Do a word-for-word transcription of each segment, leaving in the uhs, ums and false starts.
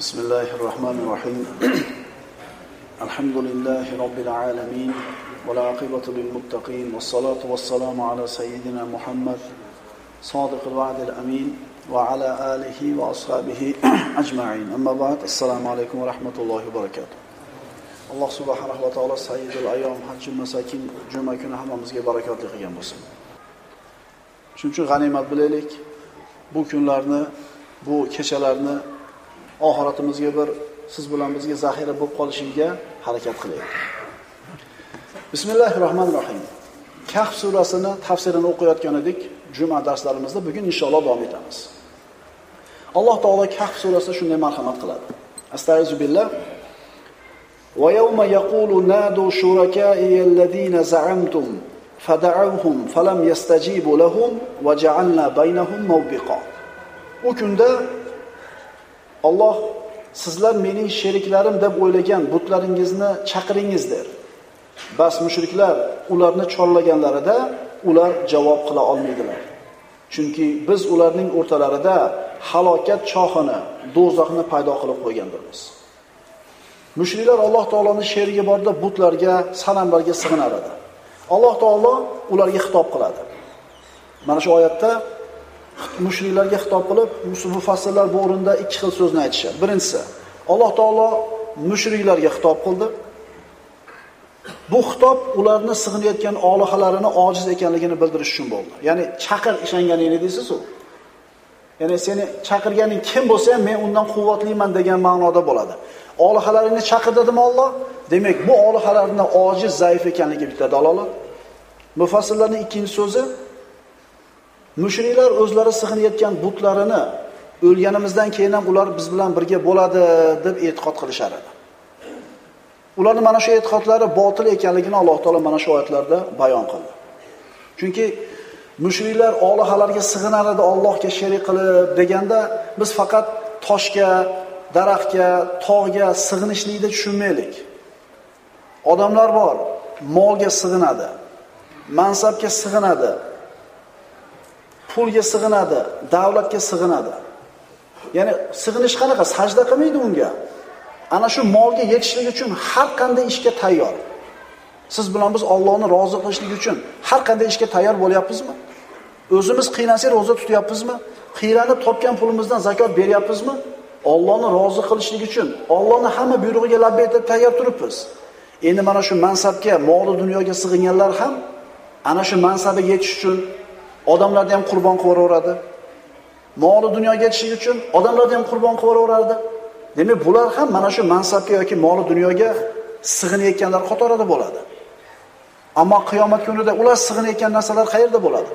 بسم الله الرحمن الرحيم الحمد لله رب العالمين والعاقبة للمتقين والصلاة والسلام على سيدنا محمد صادق الوعد الأمين وعلى آله وأصحابه أجمعين أما بعد السلام عليكم ورحمة الله وبركاته الله سبحانه وتعالى سيد الأيام حج المساكين جمعة كنا hammamizga barakatli qilgan bo'lsin. Shuning uchun g'animat bilaylik. Bu kunlarni, bu kechalarni oxiratimizga bir siz bilan bizga zaxira bo'lib qolishiga harakat qilaylik. Bismillahirrohmanirrohim. Kahf surasini tafsirini o'qiyotgan edik juma darslarimizda. Bugun inshaalloh davom etamiz. Alloh taolo Kahf surasida shunday marhamat qiladi. Astagfiru billah. Wa yawma yaqulu nadu shuraka'i alladhina za'amtum fada'awhum falam yastajibu lahum wa ja'alna baynahum mawbiqa. O kunda Alloh sizlar mening sheriklarim deb o'ylagan butlaringizni chaqiringiz der. Bas mushriklar ularni chorlaganlarida ular javob qila olmaydilar. Chunki biz ularning o'rtalarida halokat chohini, do'zaxni paydo qilib qo'ygandirmiz. Mushriklar Alloh taoloning sherigi borda butlarga, sanamlarga sig'inar edi. Alloh taolo ularga xitob qiladi. Mana shu oyatda mushriklarga xitob qilib, mufassirlar bu o'rinda ikki xil so'zni aytishadi. Birinchisi, Alloh taolo mushriklarga xitob qildi. Bu xitob ularni sig'inayotgan olihalarini ojiz ekanligini bildirish uchun bo'ldi. Ya'ni chaqir ishonganingni deysiz-ku. Ya'ni seni chaqirganing kim bo'lsa ham men undan quvvatliman degan ma'noda bo'ladi. Olihalaringni chaqir dedimi Alloh? Demak, bu olihalarning ojiz, zaif ekanligi bitta dalolat. Mufassirlarning ikkinchi so'zi mushriklar o'zlari sig'inayotgan butlarini o'lganimizdan keyin ham ular biz bilan birga bo'ladi deb e'tiqod qilishar edi. Ularning mana shu e'tiqodlari botil ekanligini Alloh taolo mana shu oyatlarda bayon qildi. Chunki mushriklar olihalarga sig'inar edi Allohga sherik qilib deganda biz faqat toshga, daraxtga, tog'ga sig'inishlikni tushunmaylik. Odamlar bor, molga sig'inadi, mansabga sig'inadi, pulga sig'inadi, davlatga sig'inadi. Ya'ni sig'inish qanaqa? Sajda qilmaydi unga. Ana shu molga yetishlik uchun har qanday ishga tayyor. Siz bilan biz Allohni rozi qilishlik uchun har qanday ishga tayyor bo'lyapmizmi? O'zimiz qiynalsak roza tutyapmizmi? Qiylanib topgan pulimizdan zakot beryapmizmi? Allohni rozi qilishlik uchun Allohning hamma buyrug'iga labbay deb tayyor turibmiz. Endi mana shu mansabga, mol dunyoga sig'inganlar ham ana shu mansabiga yetish uchun odamlarni ham qurbon qilaveradi. Mol dunyoga yetish uchun odamlarni ham qurbon qilaveradi. Demak, bular ham mana shu mansabga yoki mol dunyoga sig'inayotganlar qatorida bo'ladi. Ammo qiyomat kunida ular sig'inayotgan narsalar qayerda bo'ladi?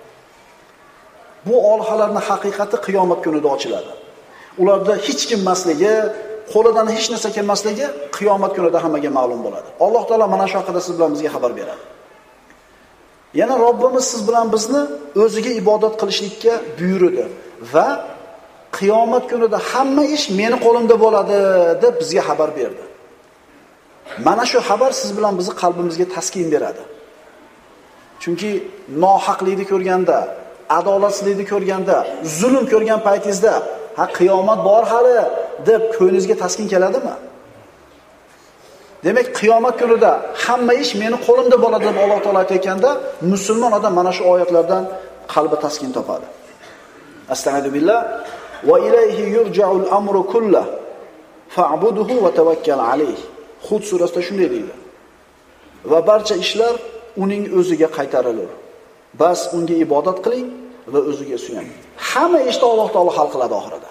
Bu olihalarning haqiqati qiyomat kunida ochiladi. Ularda hech kim emasligi, qo'lidan hech narsa kelmasligi qiyomat kunida hammaga ma'lum bo'ladi. Alloh taolo mana shu haqida siz bilan bizga xabar beradi. Yana Robbimiz siz bilan bizni o'ziga ibodat qilishlikka buyurdi va qiyomat kunida hamma ish meni qo'limda bo'ladi deb bizga xabar berdi. Mana shu xabar siz bilan bizni qalbimizga taskin beradi. Chunki nohaqlikni ko'rganda, adolatsizlikni ko'rganda, zulm ko'rgan paytingizda, ha qiyomat bor hali deb ko'nglingizga taskin keladimi? Demak, qiyomat kunida hamma ish meni qo'limda bo'ladi deb Alloh taolo aytganda, musulmon odam mana shu oyatlardan qalbi taskin topadi. Astagfirullah. Va ilayhi yurja'ul amru kulluh fa'budhu va tawakkal alayh. Hud surasida shunday deydi. Va barcha ishlar uning o'ziga qaytarilur. Bas unga ibodat qiling va o'ziga suyaning. Hamma ishni Alloh taolo hal qiladi oxirida.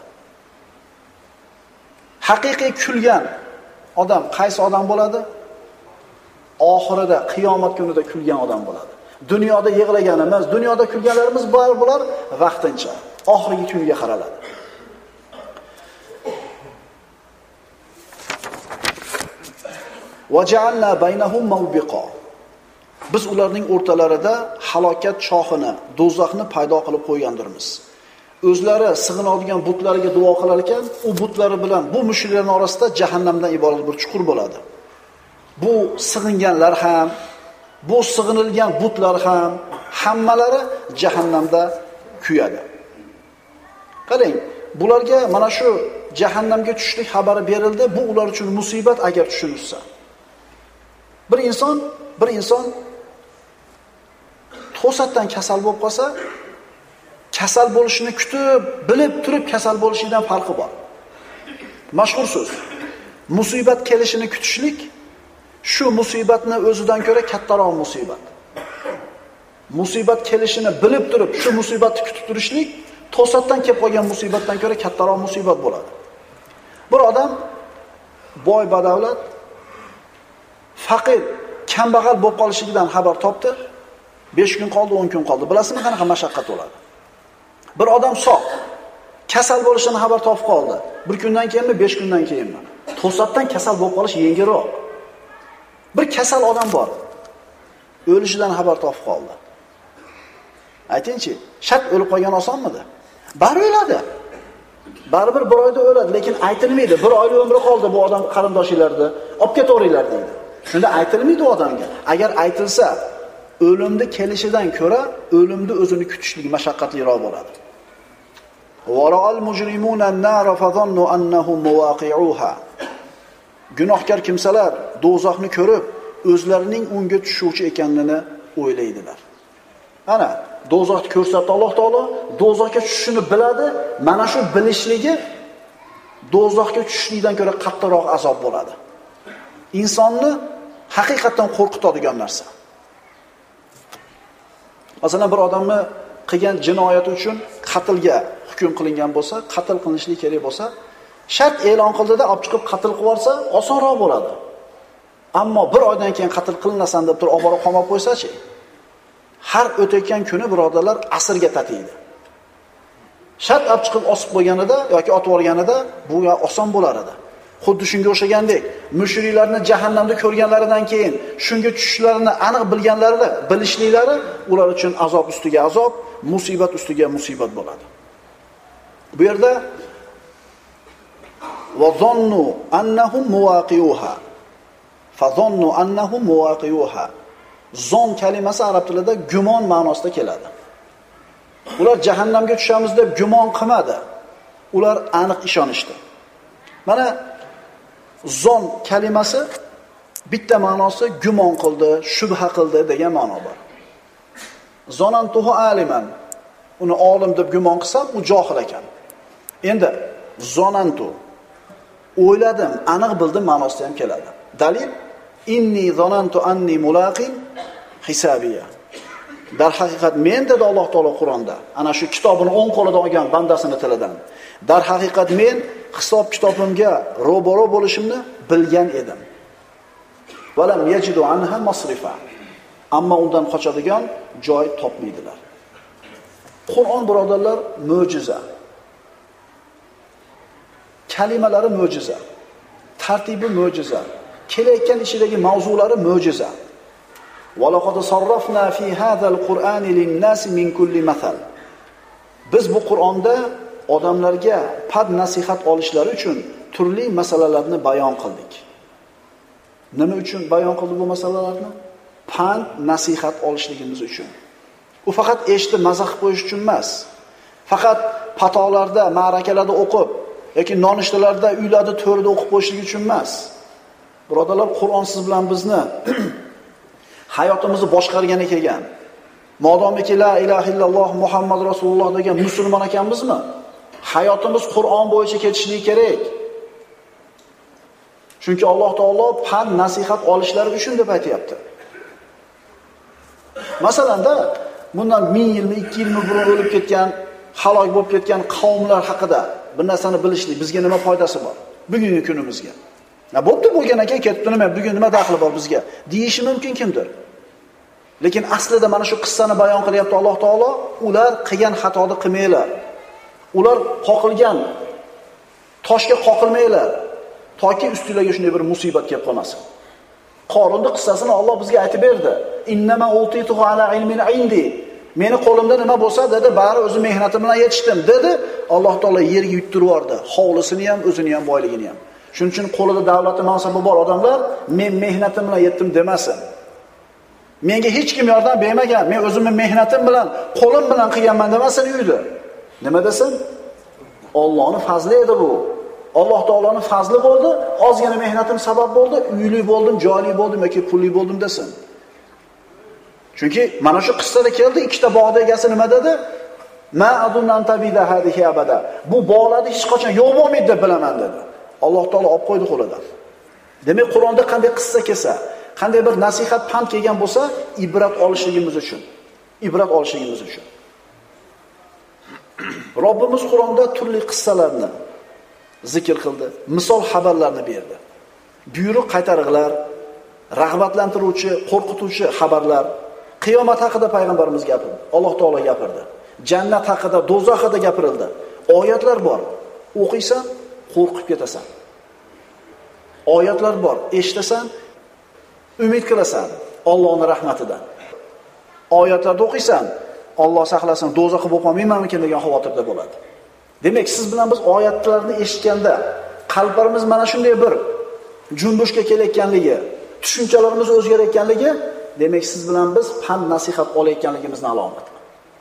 Haqiqiy kulgan odam qaysi odam bo'ladi? Oxirida qiyomat kunida kulgan odam bo'ladi. Dunyoda yig'laganimiz, dunyoda kulganlarimiz bor bular vaqtincha. Oxirgi kunga qaraladi. Va ja'alna baynahum mawbiqa. Biz ularning o'rtalarida halokat chohini, do'zaxni paydo qilib qo'ygandirmiz. O'zlari sig'inadigan butlariga duo qilar ekan, u butlari bilan bu mushriklarning orasida jahannamdan iborat bir chuqur bo'ladi. Bu sig'inganlar ham, bu sig'inilgan butlar ham hammalari jahannamda kuyadi. Qarang, bularga mana shu jahannamga tushishlik xabari berildi. Bu ular uchun musibat agar tushunsa. Bir inson, bir inson to'satdan kasal bo'lib qolsa, kasal bo'lishini kutib, bilib turib kasal bo'lishidan farqi bor. Mashhur so'z. Musibat kelishini kutishlik shu musibatni o'zidan ko'ra kattaroq musibat. Musibat kelishini bilib turib, shu musibatni kutib turishlik to'satdan kelib qolgan musibatdan ko'ra kattaroq musibat bo'ladi. Bir odam boy badavlat, faqir, kambag'al bo'lib qolishligidan xabar topdi. besh kun qoldi, o'n kun qoldi. Bilasizmi qanaqa mashaqqat bo'ladi? Bir odam sog', kasal bo'lishini xabar topib qoldi. Bir kundan keyinmi, besh kundan keyinmi? To'satdan kasal bo'lib qolish yengilroq. Bir kasal odam bor. O'lishidan xabar topib qoldi. Aytingchi, shart o'lib qolgan osonmidi? Bari o'ladi. Baribir bir oyda o'ladi, lekin aytilmaydi. Bir oylik umri qoldi bu odam qarindoshlarida. Olib ketaveringlar deydi. Shunda aytilmaydi odamga. Agar aytilsa, o'limni kelishidan ko'ra o'limni o'zini kutishlik mashaqqatliroq bo'ladi. Wara'al mujrimuna an-nara fadhannu annahum muwaqi'uha. Gunohkor kimsalar do'zaxni ko'rib, o'zlarining unga tushuvchi ekanligini o'ylaydilar. Ana, do'zaxni ko'rsatdi Alloh taolo, do'zaxga tushishini biladi. Mana shu bilishligi do'zaxga tushishlikdan ko'ra qattiqroq azob bo'ladi. Insonni haqiqatan qo'rqitadigan narsa. Masalan, bir odamni qilgan jinoyati uchun qatlga hukm qilingan bo'lsa, qatl qilinishlik kerak bo'lsa, shart e'lon qildida olib chiqib qatl qilib yuborsa, osonroq bo'ladi. Ammo bir oydan keyin qatl qilinmasan deb turib olib borib qamab qo'ysa-chi, har o'tayotgan kuni birodarlar asrga tatiydi. Shart olib chiqib osib qo'yganida yoki otib yuborganida bu oson bo'lar edi. Xuddi shunga o'xshagandek, mushriklarni jahannamda ko'rganlaridan keyin shunga tushishlarini aniq bilganlarida, bilishliklari ular uchun azob ustiga azob, musibat ustiga musibat bo'ladi. Bu yerda va zonnu annahum muwaqi'uha. Fa zonnu annahum muwaqi'uha. Zon kalimasi arab tilida gumon ma'nosida keladi. Ular jahannamga tushamiz deb gumon qilmadi. Ular aniq ishonishdi. Mana zon kalimasi bitta ma'nosi gumon qildi, shubha qildi degan ma'no bor. Zonantuhu aliman. Uni olim deb gumon qilsam, u johil ekan. Endi zonantu o'yladim, aniq bildim ma'nosida ham keladi. Dalil inni zonantu anni mulaqin hisabiya. Dar haqiqat men dedi Alloh taolo Qur'onda. Ana shu kitobini o'ng qo'lida olgan bandasini tilidan. Dar haqiqat men hisob kitobimga ro'baro bo'lishimni bilgan edim. Valam yajidu anha masrifa. Ammo undan qochadigan joy topmaydilar. Qur'on birodarlar mo'jiza. Kalimalari mo'jiza. Tartibi mo'jiza. Kelayotgan ishidagi mavzulari mo'jiza. وَلَقَدْ صَرَّفْنَا فِي هَذَا الْقُرْآنِ لِلنَّاسِ مِنْ كُلِّ مَثَلٍ. Biz bu Qur'onda odamlarga pad nasihat olishlari uchun turli masalalarni bayon qildik. Nima uchun bayon qildik bu masalalarni? Pand nasihat olishligimiz uchun. U faqat eshitib mazah qilib qo'yish uchun emas. Faqat patolarda, ma'rakalarda o'qib yoki nonushtalarda, uylarda, to'rida o'qib qo'yishlik uchun emas. Birodarlar, Qur'on siz bilan bizni hayotimizni boshqargan ekan. Modomiki la ilaha illalloh Muhammad rasululloh degan musulmon ekanmizmi? Hayotimiz Qur'on bo'yicha ketishligi kerak. Chunki Alloh taolo pand nasihat olishlari uchun deb aytayapti. Masalanda bundan ming yilmi, ikki yilmi burun o'lib ketgan, halok bo'lib ketgan qavmlar haqida bir narsani bilishlik bizga nima foydasi bor? Bugungi kunimizga. Na bo'pti bo'lgan ekan, ketibdi nima, bugun nima daxli bor bizga? Deyishi mumkin kimdir. Lekin aslida mana shu qissani bayon qilyapti Alloh taolo, ular qilgan xatoni qilmanglar. Ular qoqilgan toshga qoqilmanglar, toki ustingizga shunday bir musibat kelib qolmasin. Qorunning qissasini Alloh bizga aytib berdi. Innama utituhu ala ilmin indi. Meni qo'limda nima bo'lsa dedi, bari o'zi mehnatim bilan yetishdim dedi. Alloh taolo yerga yuttirib yubordi, hovlisini ham, o'zini ham, boyligini ham. Shuning uchun qo'lida davlati mansabi bor odamlar men mehnatim bilan yetdim demasin. Menga hech kim yordam bermagan, men o'zimning mehnatim bilan, qo'lim bilan qilganman demasin uyda. Nima desin? Allohning fazli edi bu. Alloh taoloning fazli bo'ldi, ozgina mehnatim sabab bo'ldi, uyli bo'ldim, joyli bo'ldim yoki pulli bo'ldim desin. Chunki mana shu qissada keldi, ikkita bog'da egasi nima dedi? Ma adunnan tabida hadihi abada. Bu bog'larda hech qachon yo'q bo'lmaydi deb bilaman dedi. Alloh taolo olib qo'ydi qo'lidan. Demak, Qur'onda qanday qissa kelsa, qanday bir nasihat, pand kelgan bo'lsa, ibrat olishligimiz uchun, ibrat olishligimiz uchun. Robbimiz Qur'onda turli qissalarni zikr qildi, misol xabarlarni berdi. Buyruq qaytariqlar, rag'batlantiruvchi, qo'rqituvchi xabarlar, qiyomat haqida payg'ambarimiz gapirdi, Alloh taolo gapirdi. Jannat haqida, do'zax haqida gapirildi. Oyatlar bor. O'qiysan, qo'rqib ketasan. Oyatlar bor. Eshitasan, umid qilasan Allohning rahmatidan. Oyatlarda o'qiysan, Alloh saqlasin, do'zaxga bo'lib qolmaymanmikin degan xavotirda bo'ladi. Demak, siz bilan biz oyatlarni eshitganda qalblarimiz mana shunday bir junbushga kelayotganligi, tushunchalarimiz o'zgarayotganligi, demak siz bilan biz pand nasihat olayotganligimizni alomati.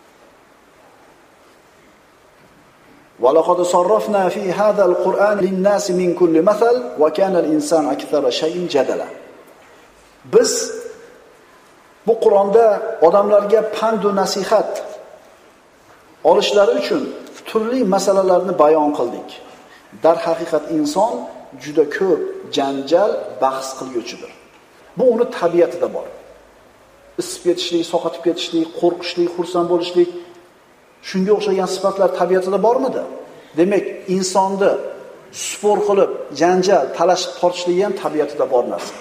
Va laqad sarrafna fi hadha al-Qur'an lin-nas min kulli mathal va kana al-insan akthara shay'in jadala. Biz bu Qur'onda odamlarga pand va nasihat olishlari uchun turli masalalarni bayon qildik. Dar haqiqat inson juda ko'p janjal, bahs qilguvchidir. Bu uni tabiatida bor. Isib ketishlik, soqatib ketishlik, qo'rqishlik, xursand bo'lishlik, shunga o'xshagan sifatlar tabiatida bormidi? Demak, insonni spor qilib, janjal, talashib tortishlik ham tabiatida bor narsa.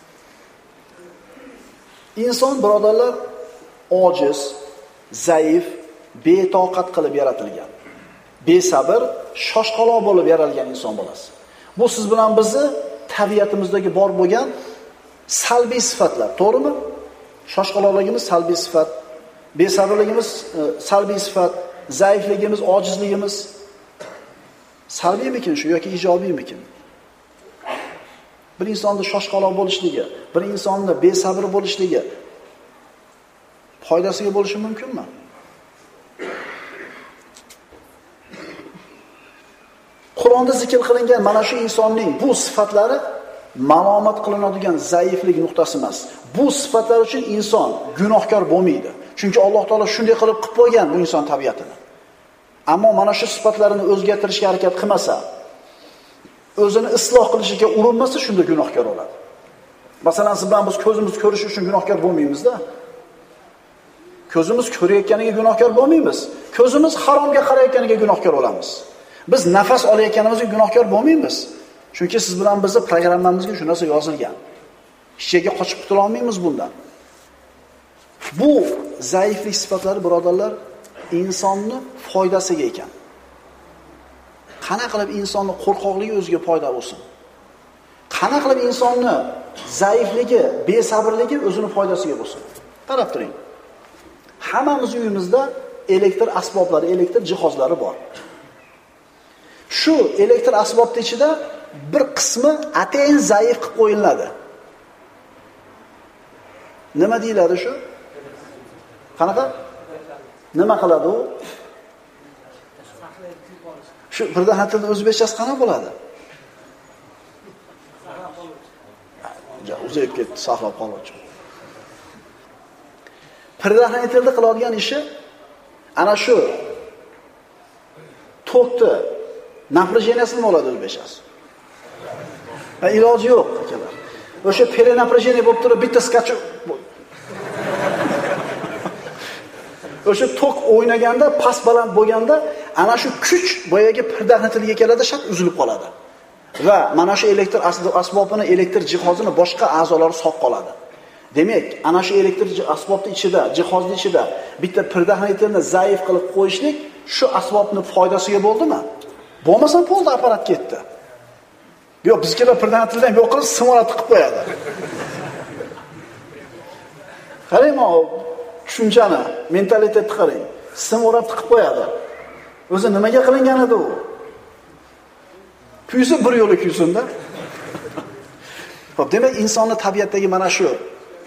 Inson, birodarlar, ojiz, zaif, betoqat qilib yaratilgan. Besabr, shoshqaloq bo'lib yaralgan inson bolasi. Bu siz bilan bizni tabiatimizdagi bor bo'lgan salbiy sifatlar, to'g'rimi? Shoshqaloqligimiz salbiy sifat, besabrligimiz e, salbiy sifat, zaifligimiz, ojizligimiz salbiymikin shu yoki ijobiymikin? Bir insonning shoshqaloq bo'lishligi, bir insonning besabr bo'lishligi foydasiga bo'lishi mumkinmi? Qur'onda zikr qilingan mana shu insonning bu sifatlari malomat qilinadigan zaiflik nuqtasi emas. Bu sifatlar uchun inson gunohkor bo'lmaydi. Chunki Alloh taolo shunday qilib qilib qo'ygan bu inson tabiatini. Ammo mana shu sifatlarini o'zgartirishga harakat qilmasa, o'zini isloh qilishga urinmasa, shunda gunohkor bo'ladi. Masalan, siz bilan biz ko'zimiz ko'rish uchun gunohkor bo'lmaymiz-da. Ko'zimiz ko'rayotganiga gunohkor bo'lmaymiz. Ko'zimiz haromga qarayotganiga gunohkor bo'lamiz. Biz nafas olayotganimizga gunohkor bo'lmaymiz. Chunki siz bilan bizning programmamizga shu narsa yozilgan. Hech yerga qochib qutula olmaymiz bundan. Bu zaiflik sifatlari, birodarlar, insonni foydasiga ekan. Qana qilib insonning qo'rqoqligi o'ziga foyda bo'lsin? Qana qilib insonni zaifligi, besabrligi o'zini foydasiga bo'lsin? Qarab turing. Hammamiz uyimizda elektr asboblari, elektr jihozlari bor. Shu elektr asbobning ichida bir qismi atayin zaif qilib qo'yiladi. Nima deyiladi shu? Qanaqa? Nima qiladi u? Shu birdan tilda o'zbekchasi qanaqa bo'ladi? Ja, uzayib ketdi, saqlab qoluvchi. Pirdan tilda qiladigan ishi ana shu tokni naprojeniyasi nima bo'ladi o'zbekchasi? Ha, iloji yo'q, akalar. O'sha perenaprijeniya bo'lib turib, bitta skachib o'sha tok o'ynaganda, past baland bo'lganda, ana shu kuch boyagi pirdan tiliga keladi, shart uzilib qoladi. Va mana shu elektr asbobini, elektr jihozini boshqa a'zolari sog' qoladi. Demak, ana shu elektr asbobning ichida, jihozning ichida bitta pirdan zaif qilib qo'yishlik shu asbobning foydasiga bo'ldimi? Bo'lmasa bo'ldi, apparat ketdi. Yo'q, bizkilar pirdan tildan yo'q qilib simorat qilib qo'yadi. Qarang, tushunchani, mentalitetni qarang. Simorat qilib qo'yadi. O'zi nimaga qilingan edi u? Kuysa bir yo'li kuysinda. Xo'p, demak, insonning tabiatdagi mana shu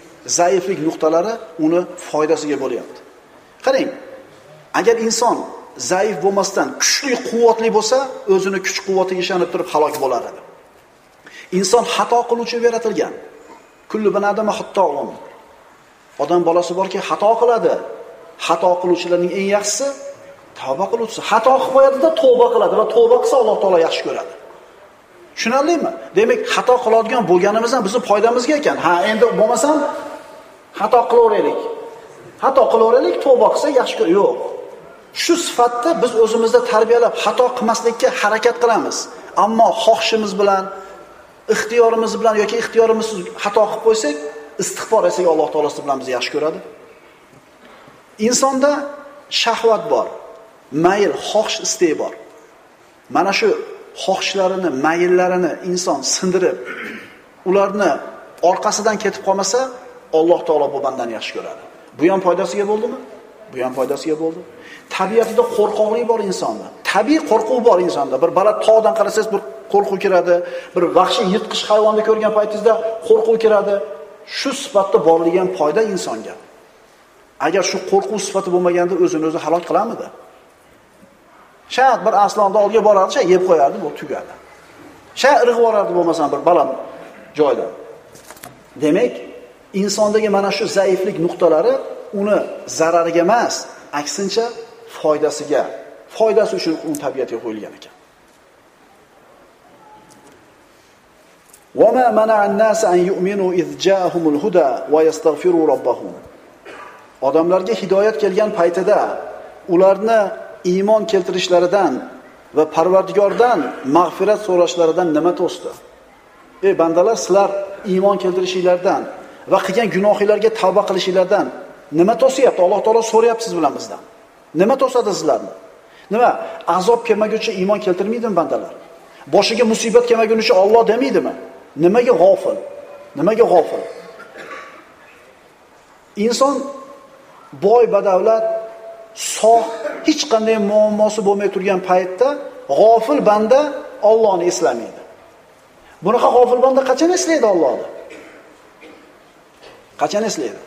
zaiflik nuqtalari uni foydasiga bo'lyapti. Qarang, agar inson zaif bo'lmasdan kuchli, quvvatli bo'lsa, o'zini kuch-quvvatiga ishonib turib halok bo'lar edi. Inson xato qiluvchi yaratilgan. Kullu banadama xatto'un. Odam bolasi borki, xato qiladi. Xato qiluvchilarning eng yaxshisi tavba qiluvchisi. Xato qilib qo'yadi-da, tavba qiladi va tavba qilsa Alloh taolo yaxshi ko'radi. Tushunarlimi? Demak, xato qiladigan bo'lganimizdan bizning foydamizga ekan. Ha, endi bo'lmasam xato qilaveraylik. Xato qilaveraylik, tavba qilsa yaxshi ko'radi. Yo'q. Shu sifatda biz o'zimizda tarbiyalab xato qilmaslikka harakat qilamiz. Ammo xohishimiz bilan, ixtiyorimiz bilan yoki ixtiyorimizsiz xato qilib qo'ysak, istig'for etsak Alloh taolo siz bilan bizni yaxshi ko'radi. Insonda shahvat bor, mayl, xohish, istek bor. Mana shu xohishlarini, mayllarini inson sindirib, ularni orqasidan ketib qolmasa, Alloh taolo bu bandani yaxshi ko'radi. Bu ham foydasiga bo'ldimi? Bu ham foydasiga bo'ldi. Tabiatida qo'rqoqlik bor insonda. Tabiiy qo'rquv bor insonda. Bir baland tog'dan qarasangiz bir qo'rquv kiradi, bir vahshiy yirtqich hayvonni ko'rgan paytingizda qo'rquv kiradi. Shu sifatda borligi ham foyda insonga. Agar shu qo'rquv sifati bo'lmaganda o'zini o'zi halok qilamidi? Shayx bir aslonni oldiga borardi, shay yeb qo'yardi, bu tugadi. Shay irg'ib yuborardi bo'lmasam bir baland joydan. Demak, insondagi mana shu zaiflik nuqtalari uni zarariga emas, aksincha foydasiga, foydasi uchun uni tabiatiga qo'yilgan ekan. وَمَا مَنَعَ النَّاسَ أَن يُؤْمِنُوا إِذْ جَاءَهُمُ الْهُدَى وَيَسْتَغْفِرُوا رَبَّهُم. Odamlarga hidoyat kelgan paytida ularni iymon keltirishlaridan va Parvardigordan mag'firat so'rashlaridan nima to'sdi? Ey bandalar, sizlar iymon keltirishinglardan va qilgan gunohinglarga tavba qilishinglardan nima to'siyapti? Alloh taolo so'rayapti siz bilan bizdan. Nima to'sadi sizlarni? Nima? Azob kelmaguncha iymon keltirmaydimi bandalar? Boshiga musibat kelmaguncha Alloh demaydimi? Nimaga g'ofil? Nimaga g'ofil? Inson boy badavlat, sog', hech qanday muammosi bo'lmay turgan paytda g'ofil banda Allohni eslamaydi. Bunaqa g'ofil banda qachon eslaydi Allohni? Qachon eslaydi?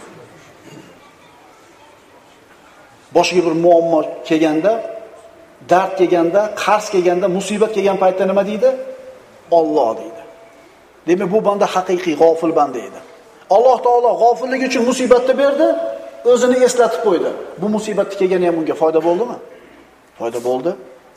Boshiga bir muammo kelganda, dard kelganda, qarz kelganda, musibat kelgan paytda nima deydi? Alloh deydi. Demak, bu banda haqiqiy g'ofil banda edi. Alloh taolo g'ofilligi uchun musibatni berdi, o'zini eslatib qo'ydi. Bu musibatni kelgani ham unga foyda bo'ldimi? Foyda bo'ldi.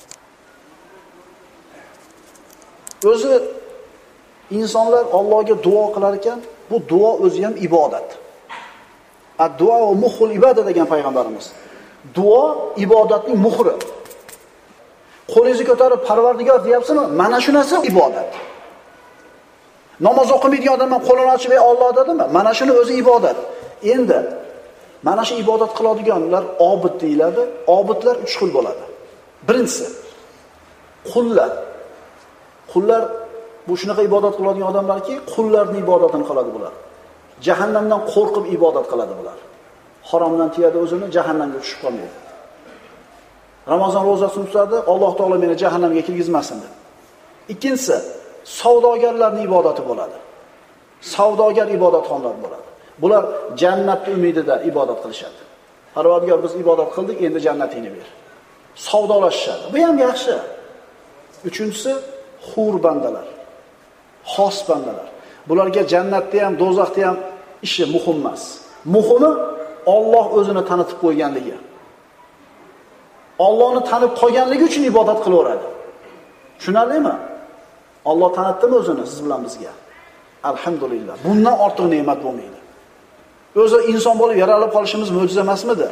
O'zi insonlar Allohga duo qilar ekan, bu duo o'zi ham ibodat. Ad-duo va muhul ibodat degan payg'ambarimiz. Duo ibodatning muhri. Qo'lingizni ko'tarib Parvardigor deyapsizmi? Mana shu narsa ibodat. Namoz o'qimaydigan odam ham qo'lini ochib ey Alloh dedimi? Mana shuni o'zi ibodat. Endi mana shu ibodat qiladiganlar obid deyiladi. Obidlar uch xil bo'ladi. Birinchisi qullar. Qullar bu shunaqa ibodat qiladigan odamlarki, qullarning ibodatini qiladi bular. Jahannamdan qo'rqib ibodat qiladi bular. Haromdan tiyadi o'zini, jahannamga tushib qolmaydi. Ramazon ro'zasini tutadi, Alloh taolo meni jahannamga kirgizmasin deb. Ikkinchisi savdogarlarning ibodati bo'ladi. Savdogar ibodatxonlar bo'ladi. Bular jannatni umidida ibodat qilishadi. Parvardigor biz ibodat qildik, endi jannatini ber. Savdolashishadi. Bu ham yaxshi. Uchinchisi hur bandalar. Xos bandalar. Bularga jannatda ham, do'zaxda ham ishi muhim emas. Muhimi Alloh o'zini tanitib qo'yganligi. Allohni tanib qolganligi uchun ibodat qilaveradi. Tushunarlimi? Alloh tanitdimi o'zini siz bilan bizga? Alhamdulillah. Bundan ortiq ne'mat bo'lmaydi. O'zi inson bo'lib yaralib qolishimiz mo'jiza emasmidi?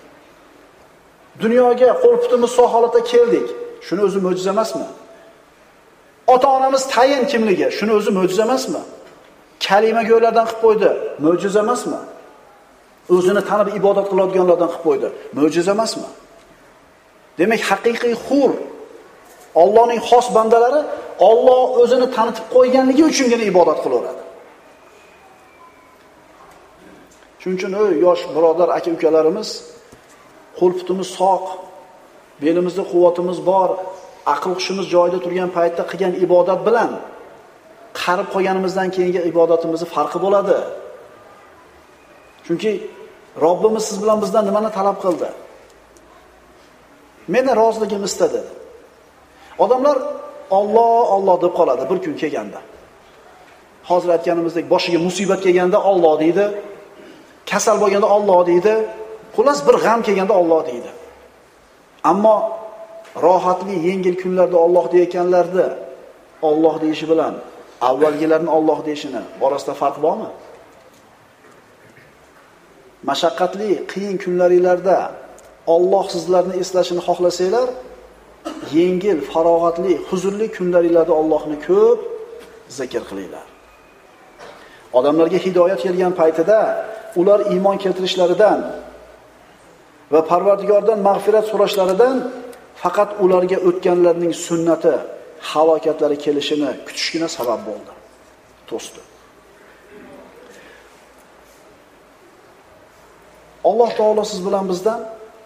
Dunyoga qo'l-putimiz sog' holatda keldik. Shuni o'zi mo'jiza emasmi? Ota-onamiz tayin kimligi, shuni o'zi mo'jiza emasmi? Kalima go'ylardan qilib qo'ydi, mo'jiza emasmi? O'zini tanib ibodat qiladiganlardan qilib qo'ydi, mo'jiza emasmi? Demak, haqiqiy hur, Allohning xos bandalari Alloh o'zini tanitib qo'yganligi uchungina ibodat qilaveradi. Shuning uchun ey yosh birodar, aka-ukalarimiz, qo'l-putimiz sog', belimizda quvvatimiz bor, aql hushimiz joyida turgan paytda qilgan ibodat bilan qarib qolganimizdan keyingi ibodatimizni farqi bo'ladi. Chunki Robbimiz siz bilan bizdan nimani talab qildi? Meni roziligim ista dedi. Odamlar Alloh Alloh deb qoladi bir kun kelganda. Hozir aytganimizdek boshiga musibat kelganda Alloh deydi. Kasal bo'lganda Alloh deydi. Xullas bir g'am kelganda Alloh deydi. Ammo rohatli, yengil kunlarda Alloh deyotganlarda Alloh deyishi bilan avvalgilarni Alloh deyishini orasida farq bormi? Mashaqqatli, qiyin kunlaringizda Alloh sizlarni eslashini xohlasanglar, yengil, farog'atli, huzurli kunlaringizda Allohni ko'p zikr qilinglar. Odamlarga hidoyat kelgan paytida ular iymon keltirishlaridan va Parvardigordan mag'firat so'rashlaridan faqat ularga o'tganlarning sunnati, halokatlari kelishini kutishgina sabab bo'ldi. To'sdi. Alloh taolo siz bilan bizdan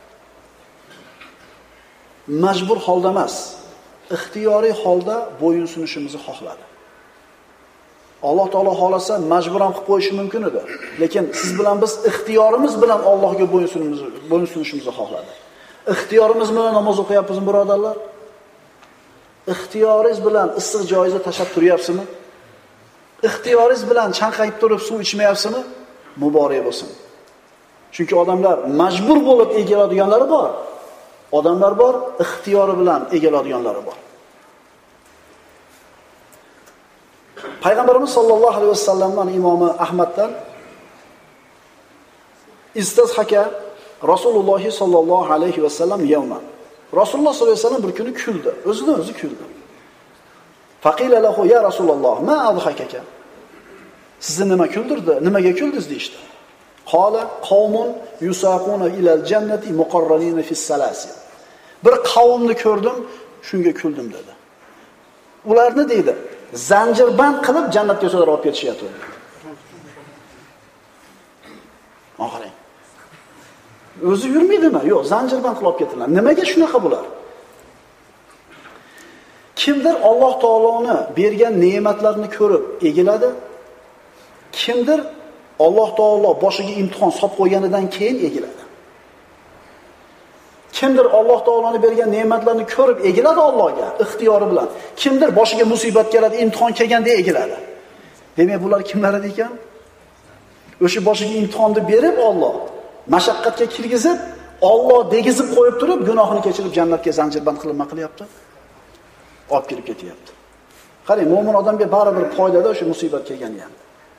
majbur holda emas, ixtiyoriy holda bo'yin sunishimizni xohladi. Alloh taolo xolasa majbur ham qilib qo'yishi mumkin edi, lekin siz bilan biz ixtiyorimiz bilan Allohga bo'yin sunishimizni bo'yin sunishimizni xohladi. Ixtiyorimiz bilan namoz o'qiyapmizmi, birodarlar? Ixtiyoringiz bilan issiq joyingizda tashab turyapsizmi? Ixtiyoringiz bilan chanqayib turib suv ichmayapsizmi? Muborak bo'lsin. Chunki odamlar majbur bo'lib egaladiganlari bor. Odamlar bor, ixtiyori bilan egaladiganlari bor. Payg'ambarimiz sollallohu alayhi vasallamning imomi Ahmaddan istazhaka Rasululloh sollallohu alayhi vasallam yawman. Rasululloh sollallohu alayhi vasallam bir kuni kuldi. O'zidan o'zi kuldi. Faqila lahu ya Rasululloh, ma adhakaka? Sizni nima kuldirdi? Nimaga kuldingiz deydi. Qala qawmun yusaquna ila al-jannati muqarranina fi as-salasil. Bir qavmni ko'rdim, shunga kuldim dedi. Ularni deydi, zanjirband qilib jannatga so'rab olib ketishyapti. Oxirang. O'zi yurmaydimi? Yo'q, zanjirband qilib olib ketiladi. Nimaga shunaqa bular? Kimdir Alloh taoloni bergan ne'matlarni ko'rib egiladi. Kimdir Alloh taolo boshiga imtihon solib qo'yganidan keyin egiladi. Kimdir Alloh taoloni bergan ne'matlarni ko'rib egiladi Allohga ixtiyori bilan. Kimdir boshiga musibat keladi, imtihon kelganda egiladi. Demak, bular kimlar ekan? O'sha boshiga imtihonni berib Alloh mashaqqatga kirgizib, Alloh degizib qo'yib turib, gunohini kechirib jannatga zanjirband qilib nima qilyapti? Olib kirib ketyapti. Qarang, mo'min odamga baribir foydada o'sha musibat kelgani ham.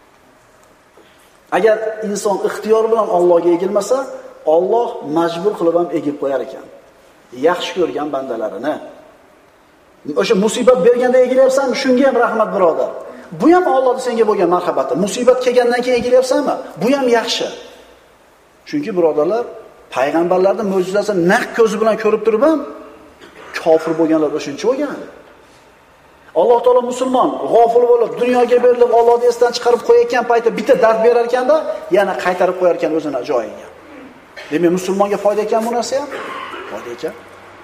Agar inson ixtiyor bilan Allohga egilmasa, Alloh majbur qilib ham egib qo'yar ekan. Yaxshi ko'rgan bandalarini. O'sha musibat berganda egilyapsanmi? Shunga ham rahmat, birodar. Bu ham Allohning senga bo'lgan marhabati. Musibat kelgandan keyin egilyapsanmi? Bu ham yaxshi. Chunki birodarlar, payg'ambarlarning mo'jizasini naq ko'zi bilan ko'rib turib ham kofir bo'lganlar o'shuncha bo'lgan. Alloh taolo musulmon g'ofil bo'lib, dunyoga berilib, Allohni esdan chiqarib qo'yayotgan paytda bitta dard berar ekanda, yana qaytarib qo'yar ekan o'zini joyiga. Demak, musulmonga foyda ekan bu narsa ham? Foyda ekan.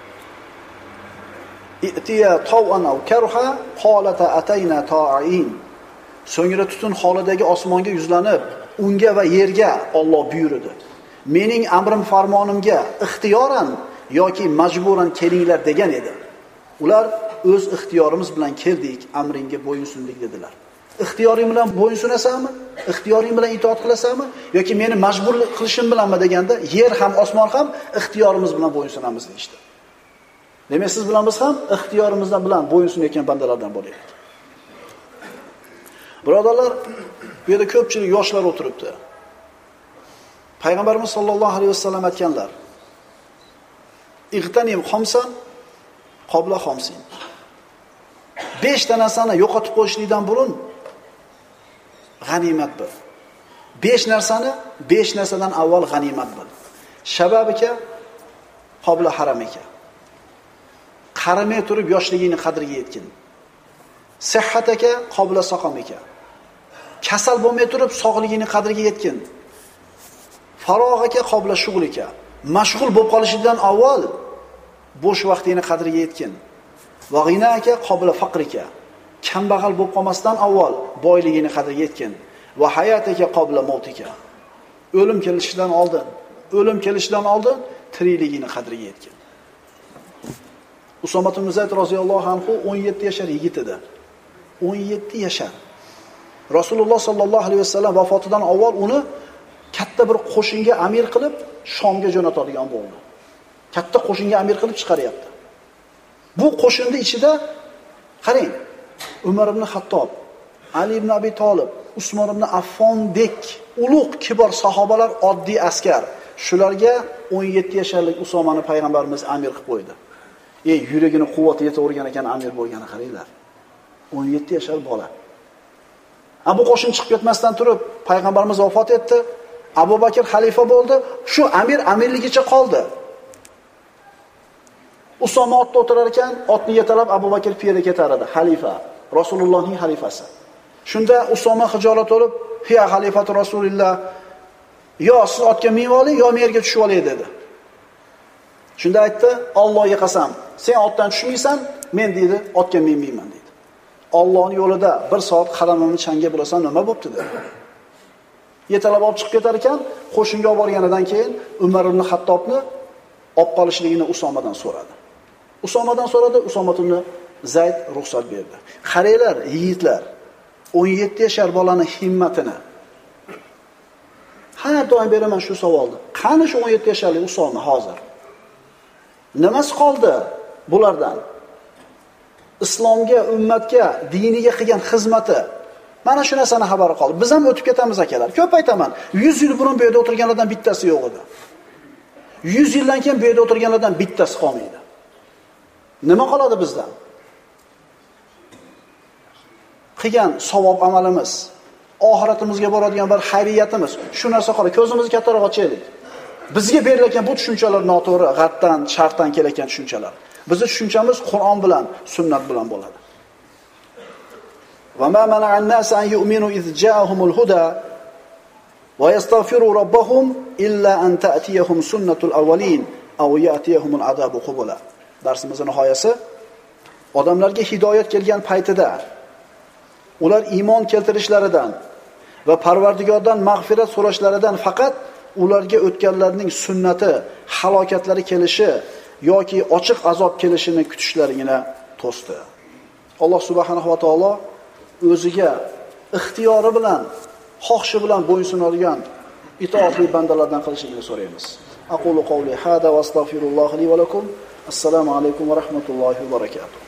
Itiya taw'an aw karha qalata atayna ta'in. So'ngra tutun holidagi osmonga yuzlanib, unga va yerga Alloh buyurdi. Mening amrim farmonimga ixtiyoran yoki majburan kelinglar degan edi. Ular o'z ixtiyorimiz bilan keldik, amringga bo'ysundik dedilar. Ixtiyoring bilan bo'ysunasanmi? Ixtiyoring bilan itoat qilasanmi? Yoki meni majbur qilishim bilanmi deganda, yer ham osmon ham ixtiyorimiz bilan bo'ysunamiz deydi. Demak, siz bilan biz ham ixtiyorimizdan bilan bo'ysunayotgan bandalardan bo'laylik. Birodarlar, bu yerda ko'pchilik yoshlar o'tiribdi. Payg'ambarimiz sollallohu alayhi vasallam aytganlar: "Ig'tanim xomsan qabla xomsin." besh ta narsani yo'qotib qo'yishlikdan burun g'animat bil. besh narsani besh narsadan avval g'animat bil. Shababika qabla haramika. Qarimay turib yoshligingni qadriga yetgin. Sihhataka qabla saqamika. Kasal bo'lmay turib sog'ligingni qadriga yetgin. Farog'aka qabla shug'lika. Mashg'ul bo'lib qolishingdan avval bo'sh vaqtingni qadriga yetgin. Va g'inaka qabla faqrika. Kambag'al bo'lib qolmasdan avval boyligingni qadriga yetgin. Va hayataka qabla mautika. O'lim kelishidan oldin, o'lim kelishidan oldin tirikligingni qadriga yetgin. Usoma ibn Zayd roziyallohu anhu o'n yetti yashar yigit edi. o'n yetti yashar. Rasululloh sallallohu alayhi vasallam vafotidan avval uni katta bir qo'shinga amir qilib Shomga jo'natadigan bo'ldi. Katta qo'shinga amir qilib chiqaryapti. Bu qo'shinning ichida qarang, Umar ibn Xattob, Ali ibn Abi Talib, Usmon ibn Affondek ulug' kibor sahobalar oddiy askar. Shularga o'n yetti yasharlik Usomani payg'ambarimiz amir qilib qo'ydi. Ey, yuragini quvvati yetavergan ekan amir bo'lgani qaranglar. o'n yetti yashar bola. Abu qo'shin chiqib ketmasdan turib, payg'ambarimiz vafot etdi. Abu Bakr xalifa bo'ldi. Shu amir amirligicha qoldi. Usoma otda o'tirar ekan, otni yetalab Abu Bakr piyoda ketar edi, xalifa, Rasulullohning xalifasi. Shunda Usoma xijolat olib, "Ya xalifatu Rasululloh, yo siz otga minib oling, yo men yerga tushib olay" dedi. Shunda aytdi, "Allohga qasam, sen otdan tushmaysan, men deydi, otga minmayman" dedi. Allohning yo'lida bir soat qadamimni changga bilasan nima bo'pti dedi. Yetalab olib chiqib ketar ekan, qo'shinga olib borganidan keyin Umar ibn Xattobni olib qolishligini Usomadan so'radi. Usomadan so'radi, Usoma ibn Zayd ruxsat berdi. Qaranglar, yigitlar, o'n yetti yashar bolaning himmatini. Har doim beraman shu savolni. Qani shu o'n yetti yasharlik Usoma hozir? Nimasi qoldi bulardan? Islomga, ummatga, diniga qilgan xizmati. Mana shu narsani xabari qoldi. Biz ham o'tib ketamiz akalar. Ko'p aytaman, yuz yil burun bu yerda o'tirganlardan bittasi yo'q edi. yuz yildan keyin bu yerda o'tirganlardan bittasi qolmaydi. Nima qoladi bizdan? Qilgan savob amalimiz, oxiratimizga boradigan bir xayriyatimiz, shu narsa qoladi. Ko'zimizni kattaroq ochaylik. Bizga berilgan bu tushunchalar noto'g'ri, g'atdan, shartdan kelayotgan tushunchalar. Bizning tushunchamiz Qur'on bilan, sunnat bilan bo'ladi. Va ma mana'an nas an yu'minu iz ja'ahumul huda va yastaghfiru rabbahum illa an ta'tiyahum sunnatul awwalin aw ya'tiyahumul azabu qubula. Darsimizning nihoyasi, odamlarga hidoyat kelgan paytida ular iymon keltirishlaridan va Parvardigordan mag'firat so'rashlaridan faqat ularga o'tganlarning sunnati, halokatlari kelishi yoki ochiq azob kelishini kutishlarini to'sdi. Alloh subhanahu va taolo o'ziga ixtiyori bilan, xohishi bilan bo'ysunadigan itoatli bandalardan qilishini so'raymiz. Aqulu qawli hada va astagfirulloh li va lakum. Assalomu alaykum va rahmatullohi va barakatuh.